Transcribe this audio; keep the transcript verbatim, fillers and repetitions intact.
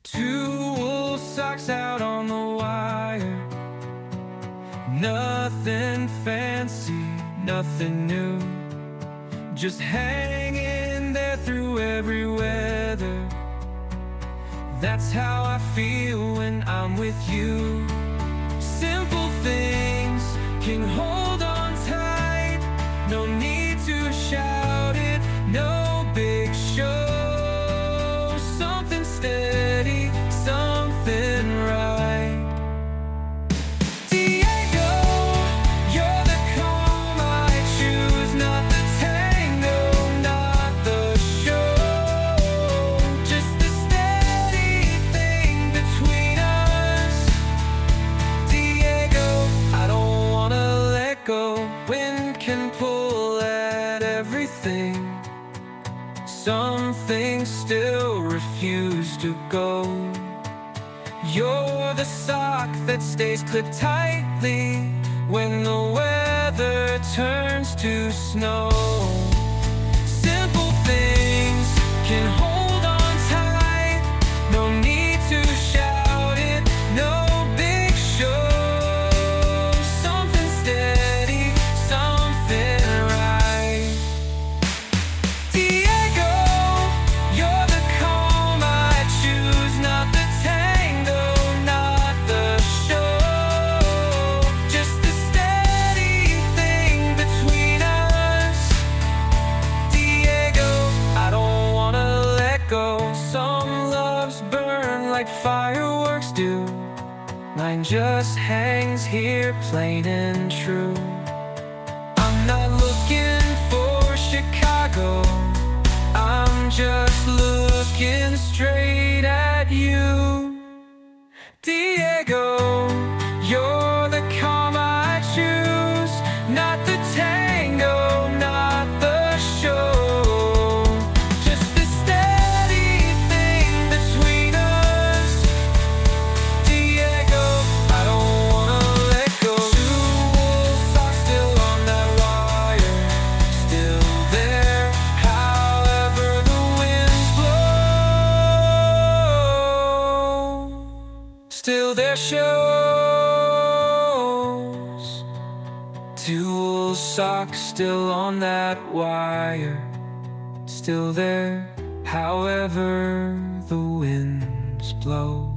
Two wool socks out on the wire. Nothing fancy, nothing new, just hanging there through every weather. That's how I feel when I'm with you. Simple things can hold on tight. No need to shout it, no big show. Something steady, something right. Diego, you're the calm I choose, not the tango, not the show. Just the steady thing between us. Diego, I don't wanna let go. Wind can pull at everything. Some things still refuse to go. You're the sock that stays clipped tightly when the weather turns to snow. Simple things can hold on tight. No need to shout it, no big show. Something steady, something right. Diego, you're the calm I choose, not the tango, not the show. Just the steady thing between us. Diego, I don't wanna let go. Some loves burn like fireworks do. Mine just hangs here plain and true. I'm not looking for Chicago, I'm just looking straight at you. Diego, you're the calm I choose, not the tango, not the show. Just the steady thing between us. Diego, I don't wanna let go. Two wool socks still on that wire, still there, however the winds blow. Still there shows. Two wool socks still on that wire, still there, however the winds blow.